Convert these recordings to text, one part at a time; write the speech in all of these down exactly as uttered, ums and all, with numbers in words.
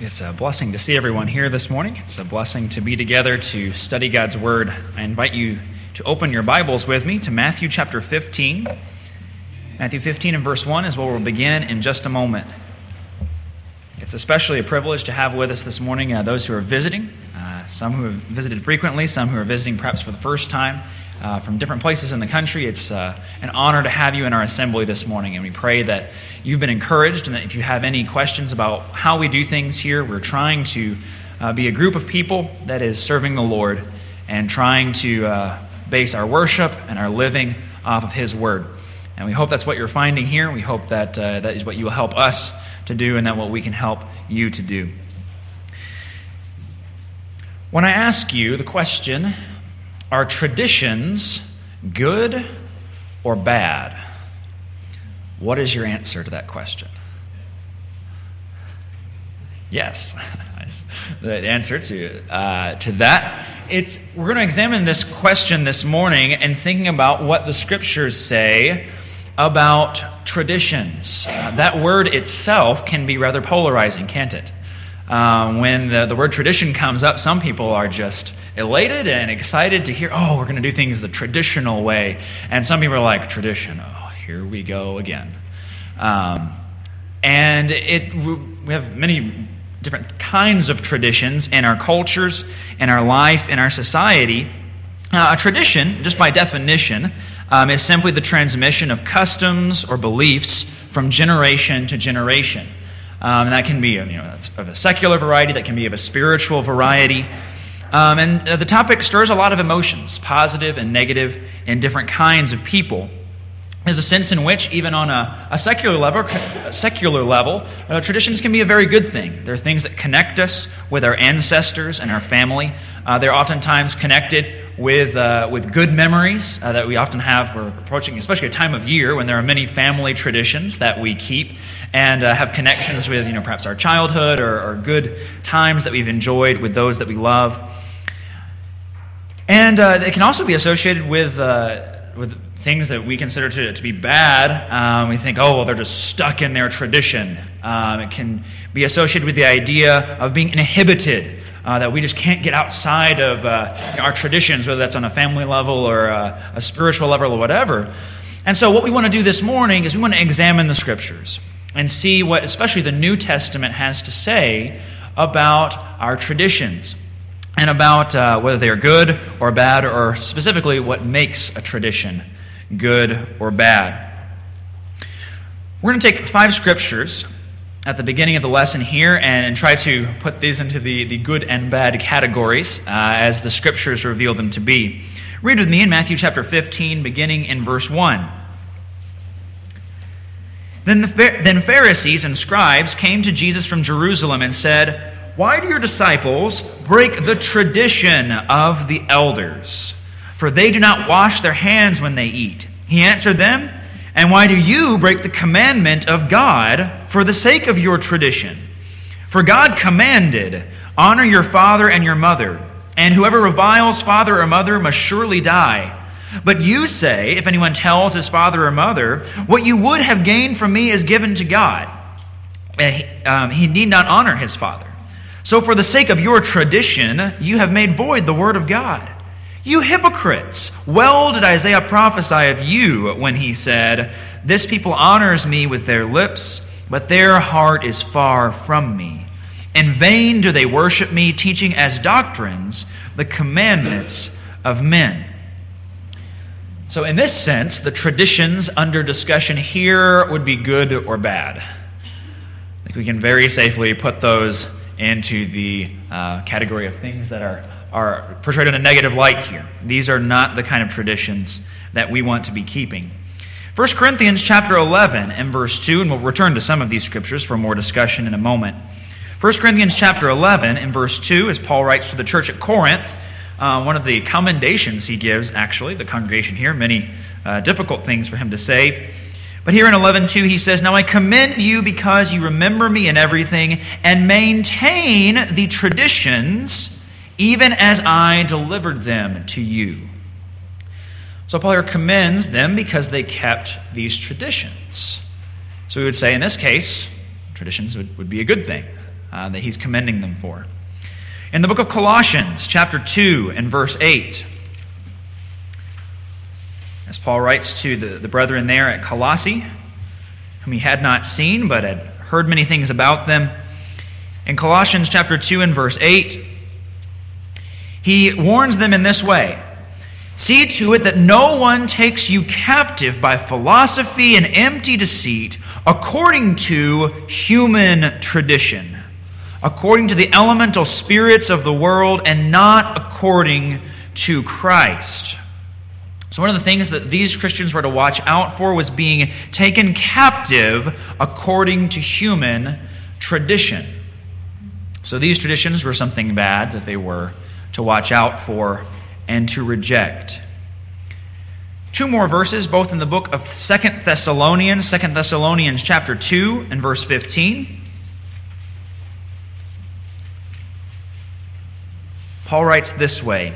It's a blessing to see everyone here this morning. It's a blessing to be together to study God's Word. I invite you to open your Bibles with me to Matthew chapter fifteen. Matthew fifteen and verse one is where we'll begin in just a moment. It's especially a privilege to have with us this morning uh, those who are visiting, uh, some who have visited frequently, some who are visiting perhaps for the first time uh, from different places in the country. It's uh, an honor to have you in our assembly this morning, and we pray that you've been encouraged, and that if you have any questions about how we do things here, we're trying to uh, be a group of people that is serving the Lord and trying to uh, base our worship and our living off of His Word. And we hope that's what you're finding here. We hope that uh, that is what you will help us to do, and that what we can help you to do. When I ask you the question, are traditions good or bad? What is your answer to that question? Yes, that's the answer to uh, to that. It's we're going to examine this question this morning and thinking about what the Scriptures say about traditions. Uh, that word itself can be rather polarizing, can't it? Uh, when the, the word tradition comes up, some people are just elated and excited to hear, oh, we're going to do things the traditional way. And some people are like, tradition, oh, here we go again. Um, and it we have many different kinds of traditions in our cultures, in our life, in our society. Uh, a tradition, just by definition, um, is simply the transmission of customs or beliefs from generation to generation. Um, and that can be you know, of a secular variety, that can be of a spiritual variety. Um, and uh, the topic stirs a lot of emotions, positive and negative, in different kinds of people. There's a sense in which, even on a, a secular level, a secular level, uh, traditions can be a very good thing. They're things that connect us with our ancestors and our family. Uh, they're oftentimes connected with uh, with good memories uh, that we often have. We're approaching, especially a time of year when there are many family traditions that we keep and uh, have connections with, you know, perhaps our childhood or, or good times that we've enjoyed with those that we love. And uh, they can also be associated with uh, with things that we consider to, to be bad. Um, we think, oh, well, they're just stuck in their tradition. Um, it can be associated with the idea of being inhibited, uh, that we just can't get outside of uh, our traditions, whether that's on a family level or a, a spiritual level or whatever. And so what we want to do this morning is we want to examine the Scriptures and see what especially the New Testament has to say about our traditions, and about uh, whether they are good or bad, or specifically what makes a tradition good or bad. We're going to take five scriptures at the beginning of the lesson here and, and try to put these into the, the good and bad categories uh, as the Scriptures reveal them to be. Read with me in Matthew chapter fifteen, beginning in verse one. Then, the, then Pharisees and scribes came to Jesus from Jerusalem and said, "Why do your disciples break the tradition of the elders? For they do not wash their hands when they eat." He answered them, "And why do you break the commandment of God for the sake of your tradition? For God commanded, 'Honor your father and your mother,' and whoever reviles father or mother must surely die. But you say, if anyone tells his father or mother, 'What you would have gained from me is given to God,' um, he need not honor his father. So for the sake of your tradition, you have made void the word of God. You hypocrites! Well did Isaiah prophesy of you when he said, 'This people honors me with their lips, but their heart is far from me. In vain do they worship me, teaching as doctrines the commandments of men.'" So in this sense, the traditions under discussion here would be good or bad. I think we can very safely put those into the uh, category of things that are, are portrayed in a negative light here. These are not the kind of traditions that we want to be keeping. First Corinthians chapter eleven and verse two, and we'll return to some of these scriptures for more discussion in a moment. First Corinthians chapter eleven and verse two, as Paul writes to the church at Corinth, uh, one of the commendations he gives, actually, the congregation here, many uh, difficult things for him to say. But here in eleven two he says, "Now I commend you because you remember me in everything and maintain the traditions even as I delivered them to you." So Paul here commends them because they kept these traditions. So we would say in this case, traditions would, would be a good thing. uh, that he's commending them for. In the book of Colossians, chapter two and verse eight, as Paul writes to the, the brethren there at Colossae, whom he had not seen but had heard many things about them, in Colossians chapter two and verse eight, he warns them in this way: "See to it that no one takes you captive by philosophy and empty deceit, according to human tradition, according to the elemental spirits of the world, and not according to Christ." So one of the things that these Christians were to watch out for was being taken captive according to human tradition. So these traditions were something bad that they were to watch out for and to reject. Two more verses, both in the book of Second Thessalonians, Second Thessalonians chapter two and verse fifteen. Paul writes this way,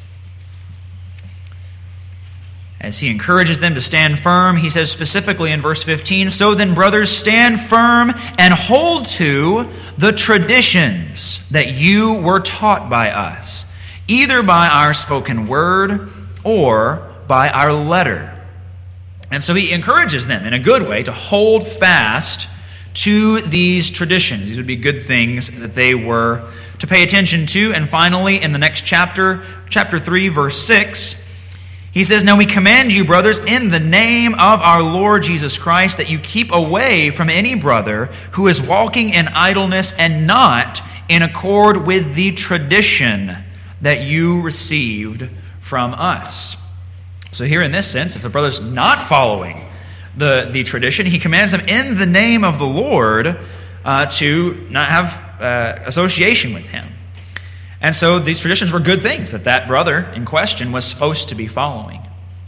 as he encourages them to stand firm. He says specifically in verse fifteen, "So then, brothers, stand firm and hold to the traditions that you were taught by us, either by our spoken word or by our letter." And so he encourages them in a good way to hold fast to these traditions. These would be good things that they were to pay attention to. And finally, in the next chapter, chapter three, verse six, he says, "Now we command you, brothers, in the name of our Lord Jesus Christ, that you keep away from any brother who is walking in idleness and not in accord with the tradition that you received from us." So here in this sense, if the brother's not following the, the tradition, he commands them in the name of the Lord uh, to not have uh, association with him. And so these traditions were good things that that brother in question was supposed to be following.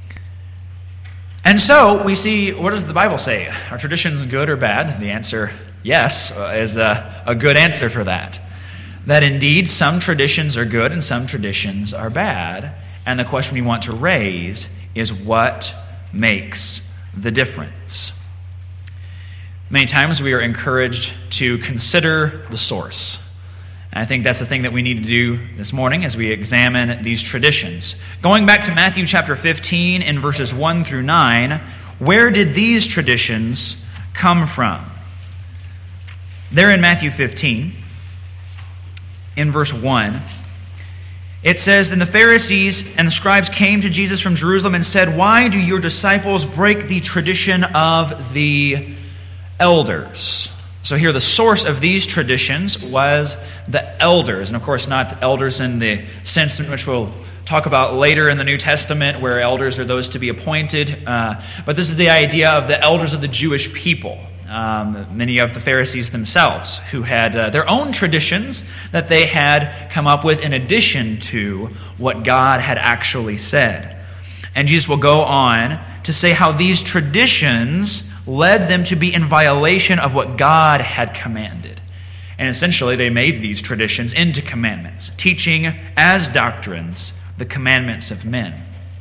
And so we see, what does the Bible say? Are traditions good or bad? The answer, yes, is a, a good answer for that. That indeed some traditions are good and some traditions are bad. And the question we want to raise is, what makes the difference? Many times we are encouraged to consider the source. And I think that's the thing that we need to do this morning as we examine these traditions. Going back to Matthew chapter fifteen in verses one through nine, where did these traditions come from? There in Matthew fifteen, in verse one, it says, "Then the Pharisees and the scribes came to Jesus from Jerusalem and said, 'Why do your disciples break the tradition of the elders?'" So here the source of these traditions was the elders. And of course not elders in the sense in which we'll talk about later in the New Testament, where elders are those to be appointed. Uh, but this is the idea of the elders of the Jewish people. Um, many of the Pharisees themselves, who had uh, their own traditions that they had come up with in addition to what God had actually said. And Jesus will go on to say how these traditions led them to be in violation of what God had commanded. And essentially they made these traditions into commandments, teaching as doctrines the commandments of men.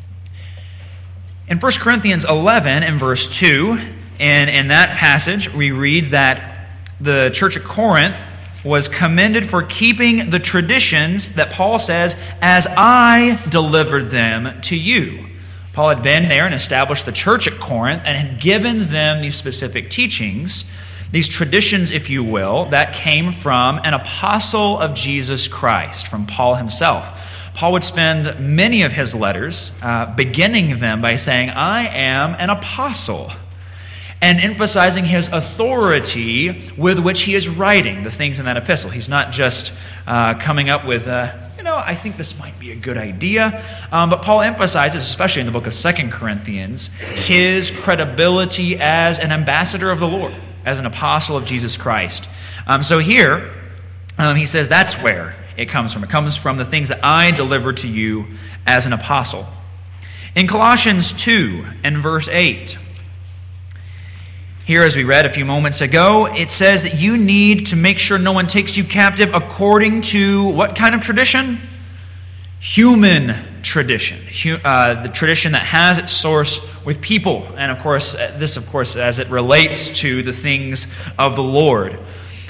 In First Corinthians eleven and verse two, and in that passage we read that the church at Corinth was commended for keeping the traditions that Paul says, "as I delivered them to you." Paul had been there and established the church at Corinth and had given them these specific teachings, these traditions, if you will, that came from an apostle of Jesus Christ, from Paul himself. Paul would spend many of his letters uh, beginning them by saying, "I am an apostle," and emphasizing his authority with which he is writing the things in that epistle. He's not just uh, coming up with, uh, you know, I think this might be a good idea. Um, but Paul emphasizes, especially in the book of Second Corinthians, his credibility as an ambassador of the Lord, as an apostle of Jesus Christ. Um, so here, um, he says that's where it comes from. It comes from the things that I delivered to you as an apostle. In Colossians two and verse eight, here, as we read a few moments ago, it says that you need to make sure no one takes you captive according to what kind of tradition? Human tradition. Uh, the tradition that has its source with people. And of course, this, of course, as it relates to the things of the Lord.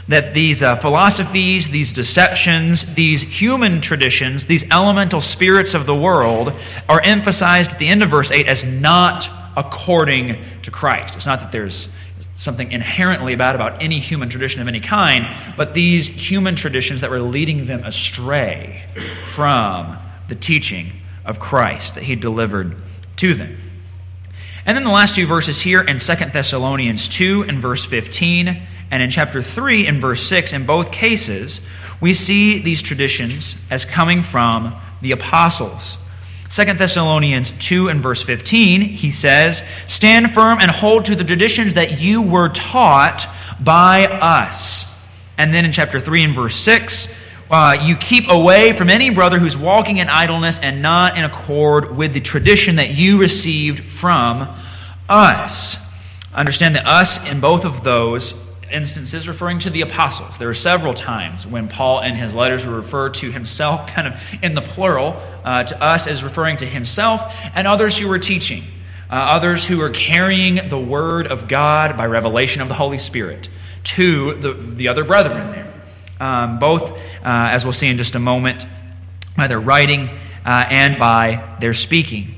that these uh, philosophies, these deceptions, these human traditions, these elemental spirits of the world are emphasized at the end of verse eight as not according to Christ. It's not that there's something inherently bad about any human tradition of any kind, but these human traditions that were leading them astray from the teaching of Christ that he delivered to them. And then the last two verses here in Second Thessalonians two and verse fifteen, and in chapter three and verse six, in both cases, we see these traditions as coming from the apostles. Second Thessalonians two and verse fifteen, he says, "Stand firm and hold to the traditions that you were taught by us." And then in chapter three and verse six, uh, "You keep away from any brother who's walking in idleness and not in accord with the tradition that you received from us." Understand that us in both of those instances referring to the apostles. There are several times when Paul in his letters will refer to himself kind of in the plural, uh, to us as referring to himself and others who were teaching, uh, others who were carrying the word of God by revelation of the Holy Spirit to the, the other brethren there. Um, both, uh, as we'll see in just a moment, by their writing uh, and by their speaking.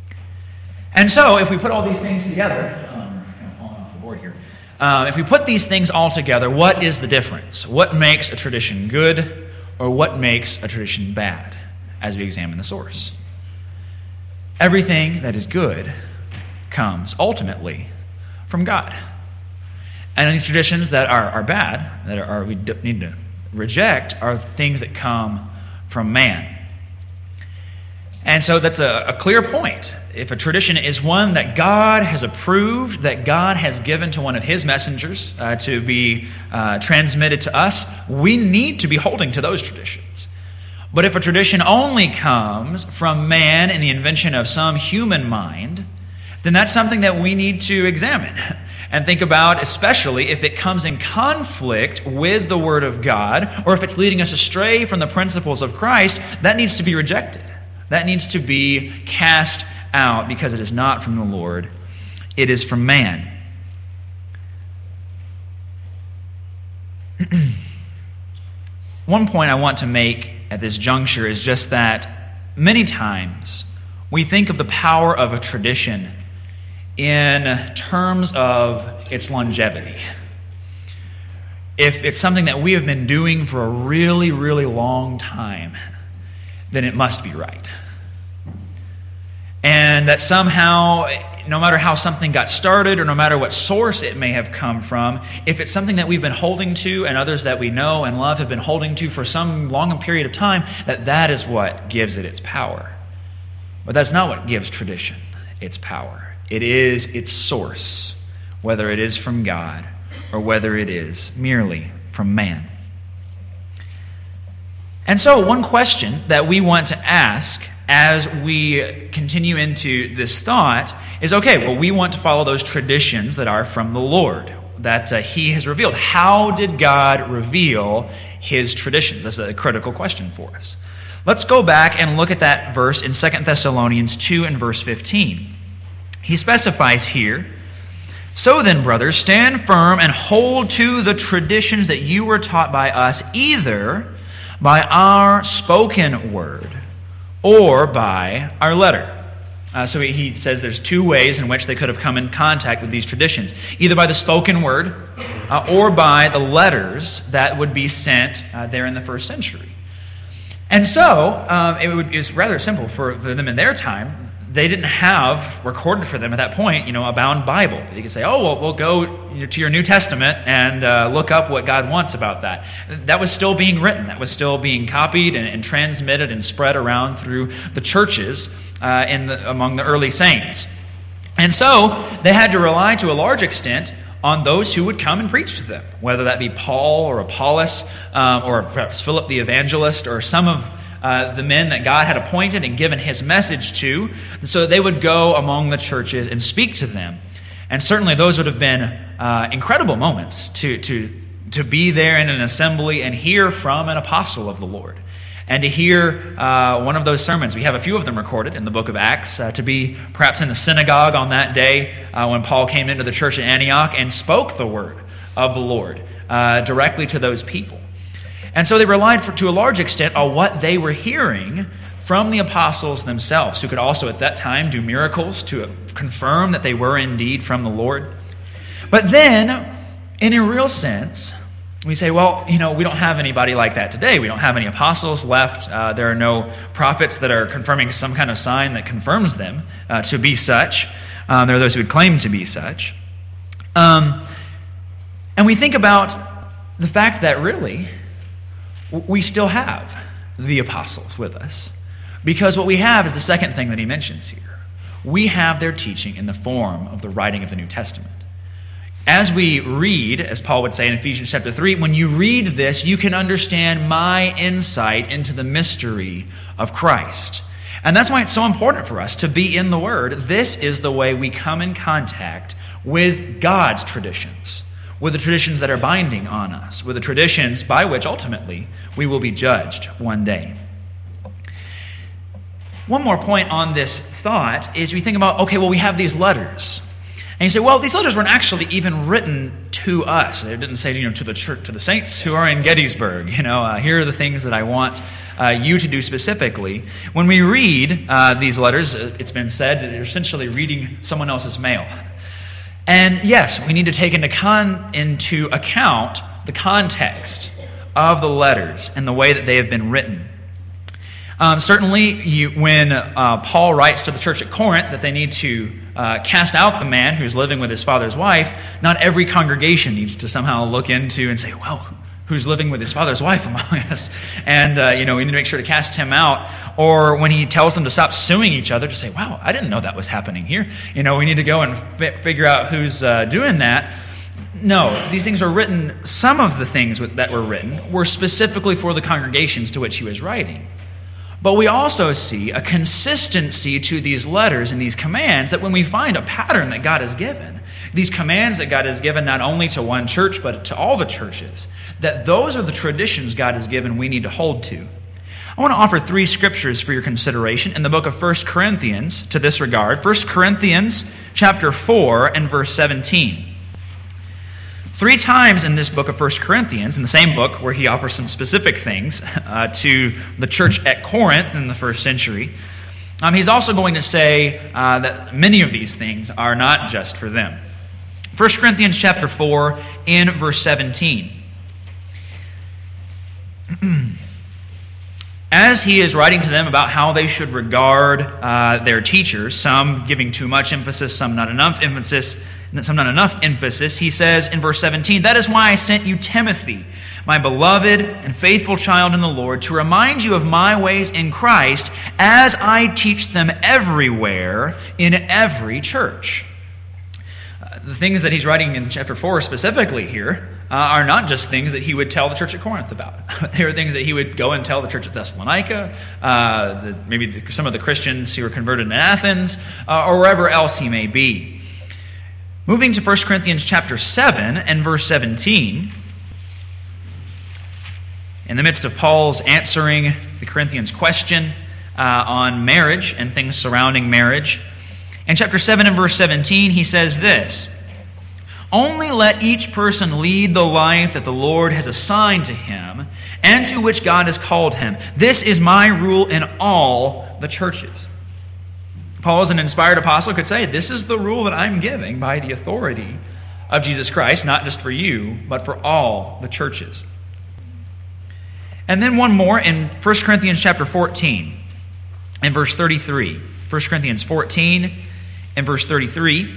And so, if we put all these things together, um, we're kind of falling off the board here. Uh, if we put these things all together, what is the difference? What makes a tradition good, or what makes a tradition bad, as we examine the source? Everything that is good comes ultimately from God. And these traditions that are, are bad, that are we need to reject, are things that come from man. And so that's a, a clear point. If a tradition is one that God has approved, that God has given to one of his messengers uh, to be uh, transmitted to us, we need to be holding to those traditions. But if a tradition only comes from man and the invention of some human mind, then that's something that we need to examine and think about, especially if it comes in conflict with the Word of God, or if it's leading us astray from the principles of Christ. That needs to be rejected. That needs to be cast out, because it is not from the Lord, it is from man. One point I want to make at this juncture is just that many times we think of the power of a tradition in terms of its longevity. If it's something that we have been doing for a really, really long time, then it must be right. And that somehow, no matter how something got started or no matter what source it may have come from, if it's something that we've been holding to and others that we know and love have been holding to for some long period of time, that that is what gives it its power. But that's not what gives tradition its power. It is its source, whether it is from God or whether it is merely from man. And so one question that we want to ask as we continue into this thought is, okay, well, we want to follow those traditions that are from the Lord, that uh, he has revealed. How did God reveal his traditions? That's a critical question for us. Let's go back and look at that verse in Second Thessalonians two and verse fifteen. He specifies here, "So then, brothers, stand firm and hold to the traditions that you were taught by us, either by our spoken word or by our letter." Uh, so he says there's two ways in which they could have come in contact with these traditions. Either by the spoken word uh, or by the letters that would be sent uh, there in the first century. And so um, it, would, it was rather simple for, for them in their time. They didn't have recorded for them at that point, you know, a bound Bible. They could say, oh, well, we'll go to your New Testament and uh, look up what God wants about that. That was still being written. That was still being copied and, and transmitted and spread around through the churches uh, in the, among the early saints. And so they had to rely to a large extent on those who would come and preach to them, whether that be Paul or Apollos um, or perhaps Philip the evangelist or some of Uh, the men that God had appointed and given his message to, so they would go among the churches and speak to them. And certainly those would have been uh, incredible moments to, to, to be there in an assembly and hear from an apostle of the Lord. And to hear uh, one of those sermons. We have a few of them recorded in the book of Acts, uh, to be perhaps in the synagogue on that day uh, when Paul came into the church at Antioch and spoke the word of the Lord. uh, directly to those people. And so they relied for, to a large extent on what they were hearing from the apostles themselves, who could also at that time do miracles to confirm that they were indeed from the Lord. But then, in a real sense, we say, well, you know, we don't have anybody like that today. We don't have any apostles left. Uh, there are no prophets that are confirming some kind of sign that confirms them uh, to be such. Um, there are those who would claim to be such. Um, and we think about the fact that really, we still have the apostles with us. Because what we have is the second thing that he mentions here. We have their teaching in the form of the writing of the New Testament. As we read, as Paul would say in Ephesians chapter three, when you read this, you can understand my insight into the mystery of Christ. And that's why it's so important for us to be in the Word. This is the way we come in contact with God's traditions, with the traditions that are binding on us, with the traditions by which ultimately we will be judged one day. One more point on this thought is we think about, okay, well, we have these letters. And you say, well, these letters weren't actually even written to us. They didn't say, you know, to the church, to the saints who are in Gettysburg. You know, uh, here are the things that I want uh, you to do specifically. When we read uh, these letters, it's been said that you're essentially reading someone else's mail. And yes, we need to take into, con- into account the context of the letters and the way that they have been written. Um, certainly, you, when uh, Paul writes to the church at Corinth that they need to uh, cast out the man who's living with his father's wife, not every congregation needs to somehow look into and say, well, who's living with his father's wife among us? And, uh, you know, we need to make sure to cast him out. Or when he tells them to stop suing each other, to say, wow, I didn't know that was happening here. You know, we need to go and fi- figure out who's uh, doing that. No, these things are written, some of the things that were written were specifically for the congregations to which he was writing. But we also see a consistency to these letters and these commands, that when we find a pattern that God has given, these commands that God has given not only to one church but to all the churches, that those are the traditions God has given we need to hold to. I want to offer three scriptures for your consideration in the book of First Corinthians to this regard. First Corinthians chapter four and verse seventeen. Three times in this book of First Corinthians, in the same book where he offers some specific things uh, to the church at Corinth in the first century, um, he's also going to say uh, that many of these things are not just for them. First Corinthians chapter four in verse seventeen. As he is writing to them about how they should regard uh, their teachers, some giving too much emphasis, some not enough emphasis, some not enough emphasis, he says in verse seventeen, "That is why I sent you Timothy, my beloved and faithful child in the Lord, to remind you of my ways in Christ as I teach them everywhere in every church." Uh, the things that he's writing in chapter four specifically here uh, are not just things that he would tell the church at Corinth about. They are things that he would go and tell the church at Thessalonica, uh, the, maybe the, some of the Christians who were converted in Athens, uh, or wherever else he may be. Moving to First Corinthians chapter seven and verse seventeen, in the midst of Paul's answering the Corinthians' question uh, on marriage and things surrounding marriage, in chapter seven and verse seventeen, he says this, "Only let each person lead the life that the Lord has assigned to him and to which God has called him. This is my rule in all the churches." Paul, as an inspired apostle, could say, this is the rule that I'm giving by the authority of Jesus Christ, not just for you, but for all the churches. And then one more in First Corinthians chapter fourteen and verse thirty-three. First Corinthians fourteen and verse thirty-three.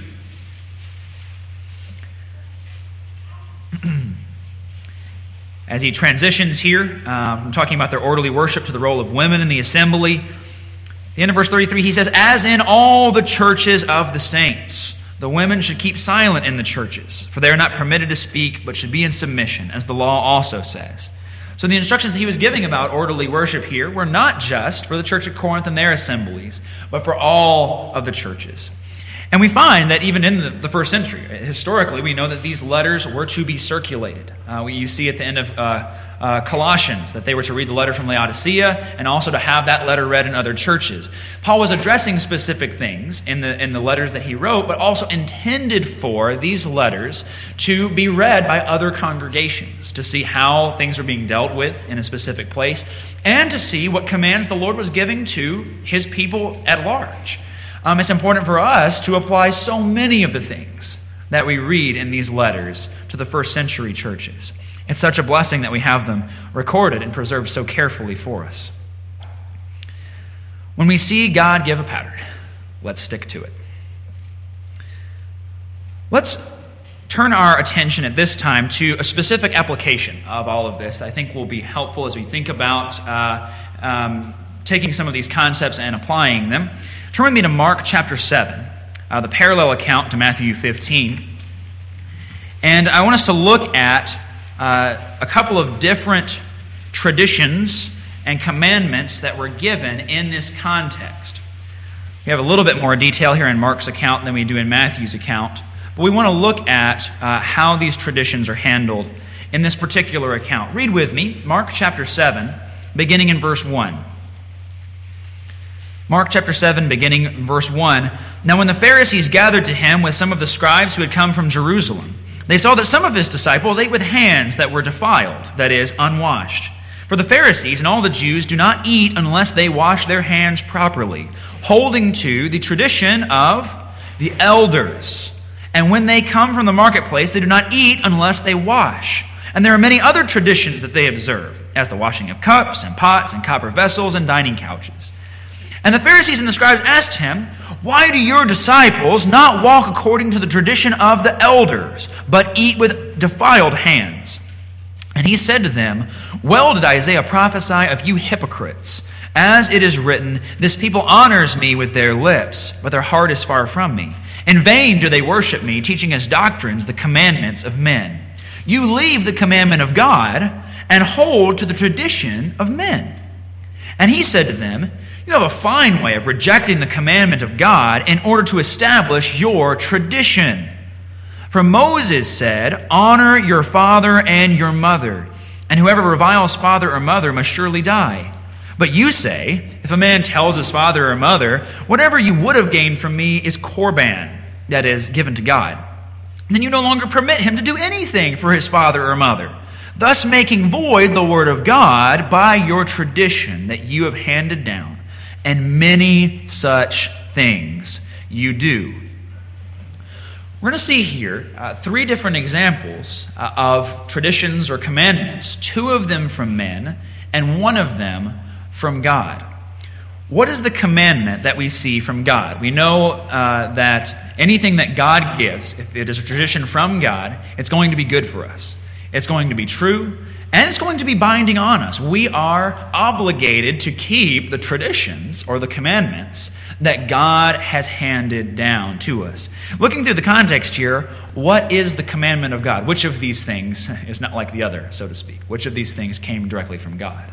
As he transitions here uh, from talking about their orderly worship to the role of women in the assembly, the end of verse thirty-three, he says, "As in all the churches of the saints, the women should keep silent in the churches, for they are not permitted to speak, but should be in submission, as the law also says." So the instructions that he was giving about orderly worship here were not just for the church at Corinth and their assemblies, but for all of the churches. And we find that even in the, the first century, historically, we know that these letters were to be circulated. Uh, we, you see at the end of uh, uh, Colossians, that they were to read the letter from Laodicea and also to have that letter read in other churches. Paul was addressing specific things in the, in the letters that he wrote, but also intended for these letters to be read by other congregations, to see how things were being dealt with in a specific place, and to see what commands the Lord was giving to his people at large. Um, it's important for us to apply so many of the things that we read in these letters to the first century churches. It's such a blessing that we have them recorded and preserved so carefully for us. When we see God give a pattern, let's stick to it. Let's turn our attention at this time to a specific application of all of this that I think will be helpful as we think about uh, um, taking some of these concepts and applying them. Turn with me to Mark chapter seven. Uh, the parallel account to Matthew fifteen. And I want us to look at uh, a couple of different traditions and commandments that were given in this context. We have a little bit more detail here in Mark's account than we do in Matthew's account, but we want to look at uh, how these traditions are handled in this particular account. Read with me, Mark chapter seven, beginning in verse one. Mark chapter seven, beginning verse one. Now when the Pharisees gathered to him with some of the scribes who had come from Jerusalem, they saw that some of his disciples ate with hands that were defiled, that is, unwashed. For the Pharisees and all the Jews do not eat unless they wash their hands properly, holding to the tradition of the elders. And when they come from the marketplace, they do not eat unless they wash. And there are many other traditions that they observe, as the washing of cups and pots and copper vessels and dining couches. And the Pharisees and the scribes asked him, "Why do your disciples not walk according to the tradition of the elders, but eat with defiled hands?" And he said to them, "Well did Isaiah prophesy of you hypocrites, as it is written, 'This people honors me with their lips, but their heart is far from me. In vain do they worship me, teaching as doctrines the commandments of men.' You leave the commandment of God and hold to the tradition of men." And he said to them, "You have a fine way of rejecting the commandment of God in order to establish your tradition. For Moses said, 'Honor your father and your mother,' and whoever reviles father or mother must surely die. But you say, 'If a man tells his father or mother, whatever you would have gained from me is korban,' that is, given to God, then you no longer permit him to do anything for his father or mother, thus making void the word of God by your tradition that you have handed down. And many such things you do." We're going to see here uh, three different examples uh, of traditions or commandments, two of them from men and one of them from God. What is the commandment that we see from God? We know uh, that anything that God gives, if it is a tradition from God, it's going to be good for us. It's going to be true, and it's going to be binding on us. We are obligated to keep the traditions or the commandments that God has handed down to us. Looking through the context here, what is the commandment of God? Which of these things is not like the other, so to speak? Which of these things came directly from God?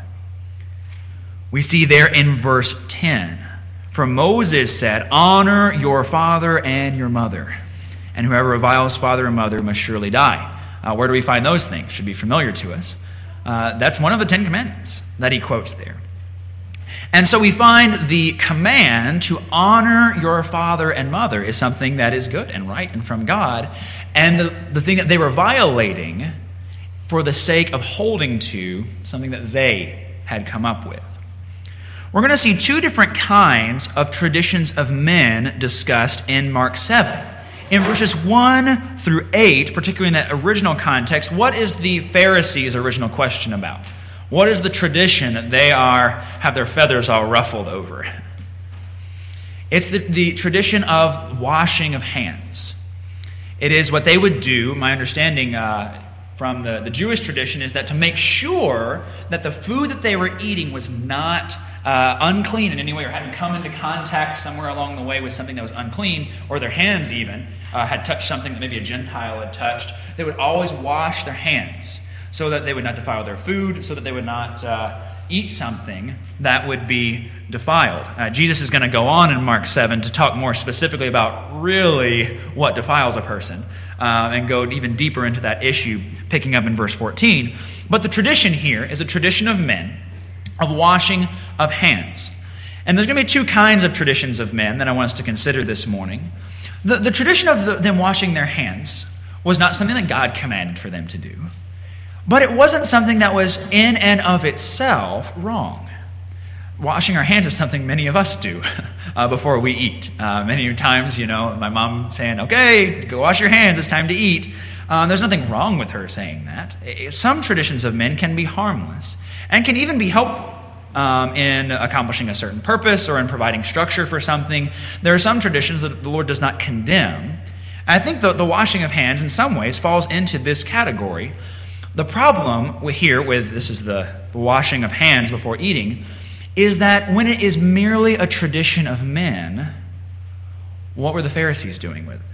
We see there in verse ten, "For Moses said, 'Honor your father and your mother, and whoever reviles father or mother must surely die.'" Uh, where do we find those things? Should be familiar to us. Uh, that's one of the Ten Commandments that he quotes there. And so we find the command to honor your father and mother is something that is good and right and from God. And the, the thing that they were violating for the sake of holding to something that they had come up with. We're going to see two different kinds of traditions of men discussed in Mark seven. In verses one through eight, particularly in that original context, what is the Pharisees' original question about? What is the tradition that they are have their feathers all ruffled over? It's the, the tradition of washing of hands. It is what they would do, my understanding uh, from the, the Jewish tradition, is that to make sure that the food that they were eating was not Uh, unclean in any way, or hadn't come into contact somewhere along the way with something that was unclean, or their hands even uh, had touched something that maybe a Gentile had touched, they would always wash their hands so that they would not defile their food, so that they would not uh, eat something that would be defiled. Uh, Jesus is going to go on in Mark seven to talk more specifically about really what defiles a person, uh, and go even deeper into that issue, picking up in verse fourteen. But the tradition here is a tradition of men of washing of hands. And there's going to be two kinds of traditions of men that I want us to consider this morning. The, the tradition of the, them washing their hands was not something that God commanded for them to do, but it wasn't something that was in and of itself wrong. Washing our hands is something many of us do uh, before we eat. Uh, many times, you know, my mom saying, okay, go wash your hands, it's time to eat. Um, there's nothing wrong with her saying that. Some traditions of men can be harmless and can even be helpful um, in accomplishing a certain purpose or in providing structure for something. There are some traditions that the Lord does not condemn. I think the, the washing of hands in some ways falls into this category. The problem here with, this is the, the washing of hands before eating, is that when it is merely a tradition of men, what were the Pharisees doing with it?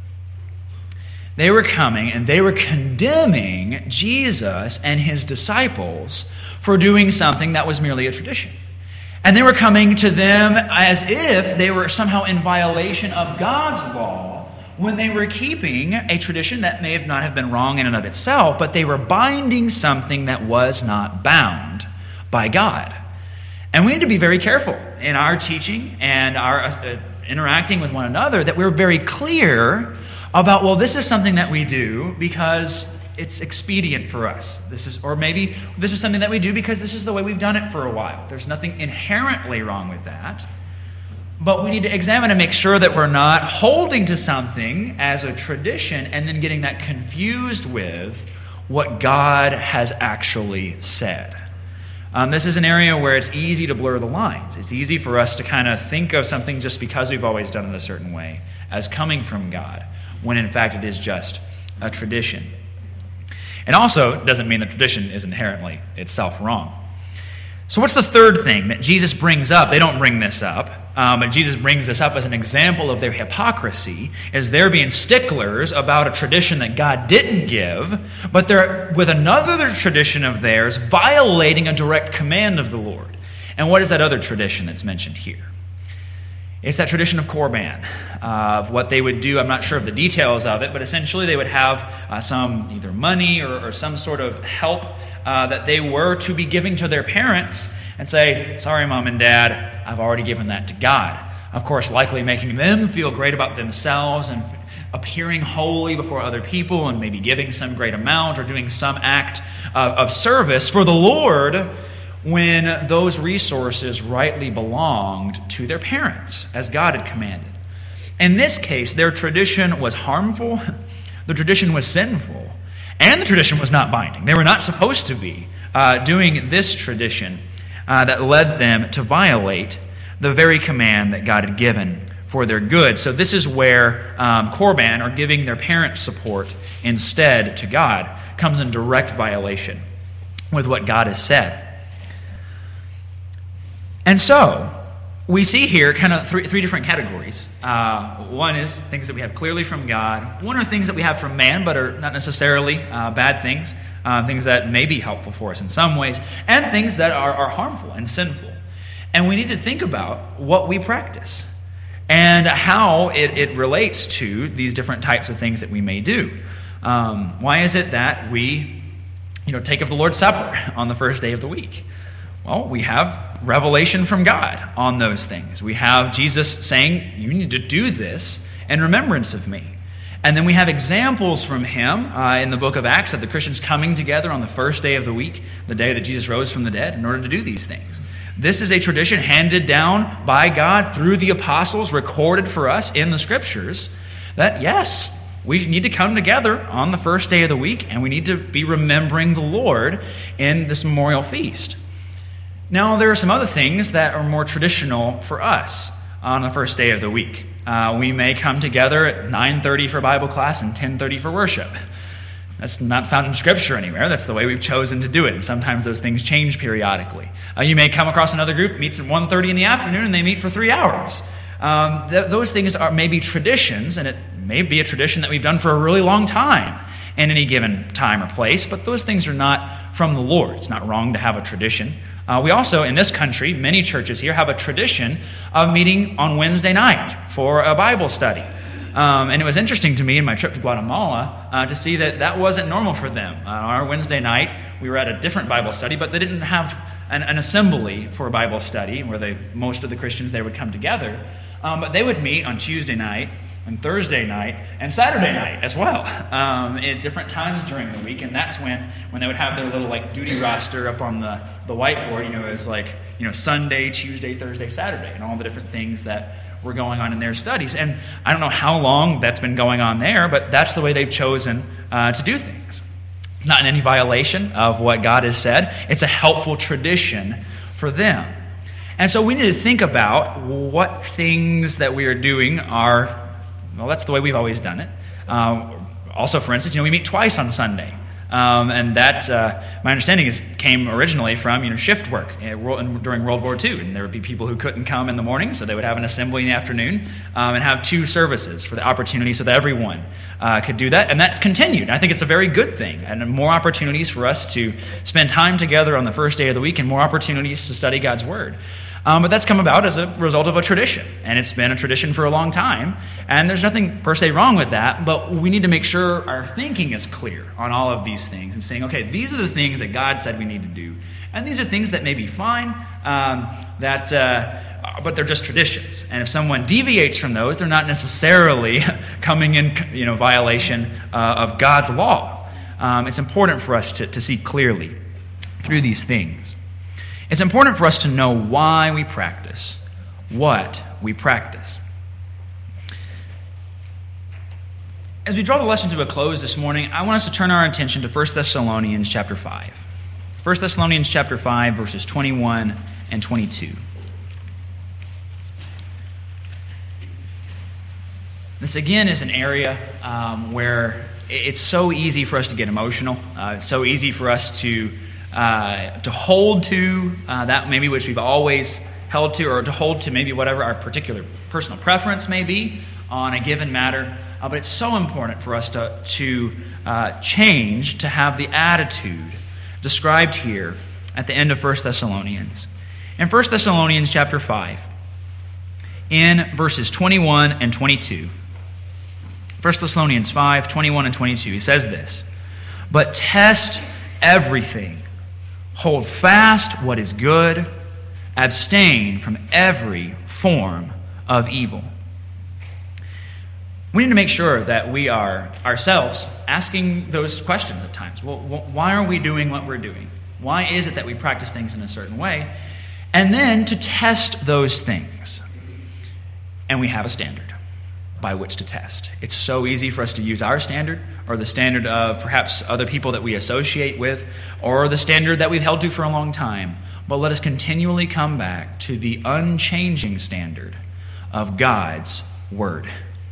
They were coming and they were condemning Jesus and his disciples for doing something that was merely a tradition. And they were coming to them as if they were somehow in violation of God's law when they were keeping a tradition that may have not have been wrong in and of itself, but they were binding something that was not bound by God. And we need to be very careful in our teaching and our uh, interacting with one another that we're very clear about, well, this is something that we do because it's expedient for us. This is, or maybe this is something that we do because this is the way we've done it for a while. There's nothing inherently wrong with that. But we need to examine and make sure that we're not holding to something as a tradition and then getting that confused with what God has actually said. Um, this is an area where it's easy to blur the lines. It's easy for us to kind of think of something just because we've always done it a certain way as coming from God, when in fact it is just a tradition. And also, it doesn't mean the tradition is inherently itself wrong. So what's the third thing that Jesus brings up? They don't bring this up, um, but Jesus brings this up as an example of their hypocrisy, as they're being sticklers about a tradition that God didn't give, but they're, with another tradition of theirs, violating a direct command of the Lord. And what is that other tradition that's mentioned here? It's that tradition of Korban, uh, of what they would do. I'm not sure of the details of it, but essentially they would have uh, some either money or, or some sort of help uh, that they were to be giving to their parents and say, sorry, Mom and Dad, I've already given that to God. Of course, likely making them feel great about themselves and appearing holy before other people and maybe giving some great amount or doing some act of, of service for the Lord, when those resources rightly belonged to their parents, as God had commanded. In this case, their tradition was harmful, the tradition was sinful, and the tradition was not binding. They were not supposed to be uh, doing this tradition uh, that led them to violate the very command that God had given for their good. So this is where um, Korban, or giving their parents support instead to God, comes in direct violation with what God has said. And so, we see here kind of three, three different categories. Uh, one is things that we have clearly from God. One are things that we have from man, but are not necessarily uh, bad things. Uh, things that may be helpful for us in some ways. And things that are, are harmful and sinful. And we need to think about what we practice and how it, it relates to these different types of things that we may do. Um, why is it that we, you know, take of the Lord's Supper on the first day of the week? Well, we have revelation from God on those things. We have Jesus saying, you need to do this in remembrance of me. And then we have examples from him uh, in the book of Acts of the Christians coming together on the first day of the week, the day that Jesus rose from the dead, in order to do these things. This is a tradition handed down by God through the apostles, recorded for us in the scriptures, that yes, we need to come together on the first day of the week, and we need to be remembering the Lord in this memorial feast. Now, there are some other things that are more traditional for us on the first day of the week. Uh, we may come together at nine thirty for Bible class and ten thirty for worship. That's not found in Scripture anywhere. That's the way we've chosen to do it. And sometimes those things change periodically. Uh, you may come across another group that meets at one thirty in the afternoon and they meet for three hours. Um, th- those things are maybe traditions, and it may be a tradition that we've done for a really long time. in any given time or place, but those things are not from the Lord. It's not wrong to have a tradition. Uh, we also, in this country, many churches here have a tradition of meeting on Wednesday night for a Bible study. Um, and it was interesting to me in my trip to Guatemala uh, to see that that wasn't normal for them. Uh, on our Wednesday night, we were at a different Bible study, but they didn't have an, an assembly for a Bible study where they, most of the Christians there would come together. Um, but they would meet on Tuesday night and Thursday night and Saturday night as well um, at different times during the week. And that's when, when they would have their little like duty roster up on the, the whiteboard. You know, it was like, you know, Sunday, Tuesday, Thursday, Saturday, and all the different things that were going on in their studies. And I don't know how long that's been going on there, but that's the way they've chosen uh, to do things. It's not in any violation of what God has said. It's a helpful tradition for them. And so we need to think about what things that we are doing are, well, that's the way we've always done it. Um, also, for instance, you know, we meet twice on Sunday. Um, and that, uh, my understanding is, came originally from, you know, shift work uh, during World War Two. And there would be people who couldn't come in the morning, so they would have an assembly in the afternoon um, and have two services for the opportunity so that everyone uh, could do that. And that's continued. I think it's a very good thing. And more opportunities for us to spend time together on the first day of the week and more opportunities to study God's Word. Um, but that's come about as a result of a tradition, and it's been a tradition for a long time, and there's nothing per se wrong with that, but we need to make sure our thinking is clear on all of these things and saying, okay, these are the things that God said we need to do, and these are things that may be fine, um, that, uh, but they're just traditions, and if someone deviates from those, they're not necessarily coming in, you know, violation uh, of God's law. Um, it's important for us to, to see clearly through these things. It's important for us to know why we practice what we practice. As we draw the lesson to a close this morning, I want us to turn our attention to First Thessalonians chapter five. First Thessalonians chapter five, verses twenty-one and twenty-two. This again is an area um, where it's so easy for us to get emotional. Uh, it's so easy for us to Uh, to hold to uh, that maybe which we've always held to, or to hold to maybe whatever our particular personal preference may be on a given matter. Uh, but it's so important for us to, to uh, change, to have the attitude described here at the end of First Thessalonians. In First Thessalonians chapter five, in verses twenty-one and twenty-two, First Thessalonians five, twenty-one and twenty-two, he says this, "But test everything. Hold fast what is good. Abstain from every form of evil." We need to make sure that we are ourselves asking those questions at times. Well, why are we doing what we're doing? Why is it that we practice things in a certain way? And then to test those things. And we have a standard by which to test. It's so easy for us to use our standard, or the standard of perhaps other people that we associate with, or the standard that we've held to for a long time. But let us continually come back to the unchanging standard of God's Word.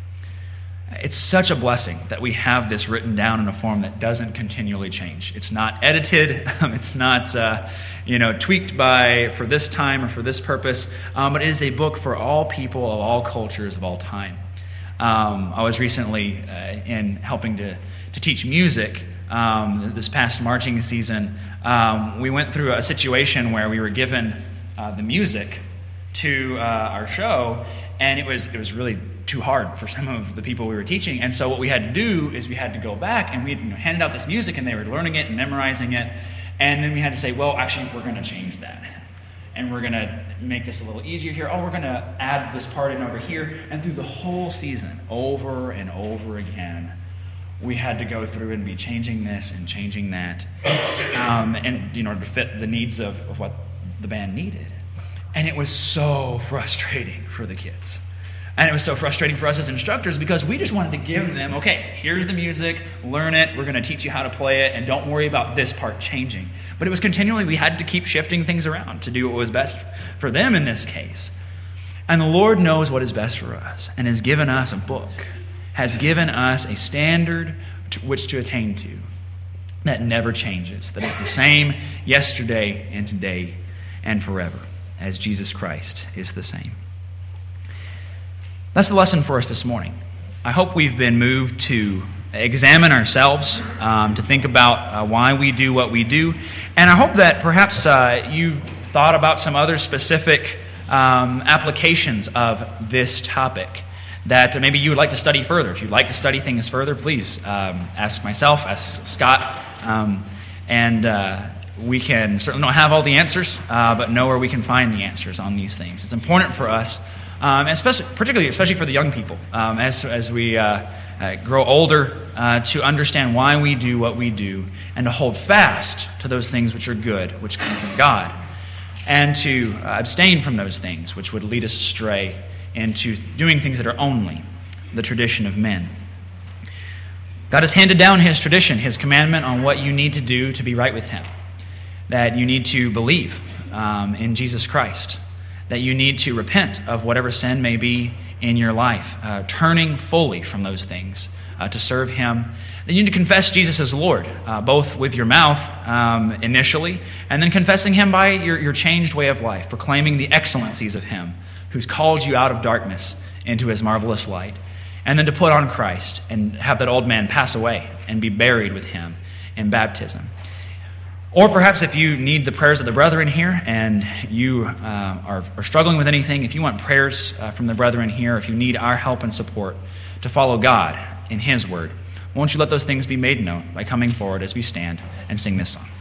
It's such a blessing that we have this written down in a form that doesn't continually change. It's not edited. It's not uh, you know, tweaked by for this time or for this purpose. Um, but it is a book for all people of all cultures of all time. Um, I was recently uh, in helping to, to teach music um, this past marching season. Um, we went through a situation where we were given uh, the music to uh, our show, and it was it was really too hard for some of the people we were teaching. And so what we had to do is we had to go back, and we you know, handed out this music, and they were learning it and memorizing it. And then we had to say, well, actually, we're going to change that. And we're going to make this a little easier here. Oh, we're going to add this part in over here. And through the whole season, over and over again, we had to go through and be changing this and changing that, um, and in order to fit the needs of, of what the band needed. And it was so frustrating for the kids. And it was so frustrating for us as instructors because we just wanted to give them, okay, here's the music, learn it, we're going to teach you how to play it, and don't worry about this part changing. But it was continually, we had to keep shifting things around to do what was best for them in this case. And the Lord knows what is best for us and has given us a book, has given us a standard to which to attain to that never changes, that is the same yesterday and today and forever, as Jesus Christ is the same. That's the lesson for us this morning. I hope we've been moved to examine ourselves, um, to think about uh, why we do what we do. And I hope that perhaps uh, you've thought about some other specific um, applications of this topic that maybe you would like to study further. If you'd like to study things further, please um, ask myself, ask Scott, um, and uh, we can certainly don't have all the answers, uh, but know where we can find the answers on these things. It's important for us, um, especially, particularly, especially for the young people, um, as as we uh, uh, grow older, uh, to understand why we do what we do, and to hold fast to those things which are good, which come from God, and to uh, abstain from those things which would lead us astray into doing things that are only the tradition of men. God has handed down His tradition, His commandment on what you need to do to be right with Him. That you need to believe um, in Jesus Christ. That you need to repent of whatever sin may be in your life, uh, turning fully from those things uh, to serve Him. Then you need to confess Jesus as Lord, uh, both with your mouth um, initially, and then confessing Him by your, your changed way of life, proclaiming the excellencies of Him who's called you out of darkness into His marvelous light. And then to put on Christ and have that old man pass away and be buried with Him in baptism. Or perhaps if you need the prayers of the brethren here and you uh, are, are struggling with anything, if you want prayers uh, from the brethren here, if you need our help and support to follow God in His word, won't you let those things be made known by coming forward as we stand and sing this song.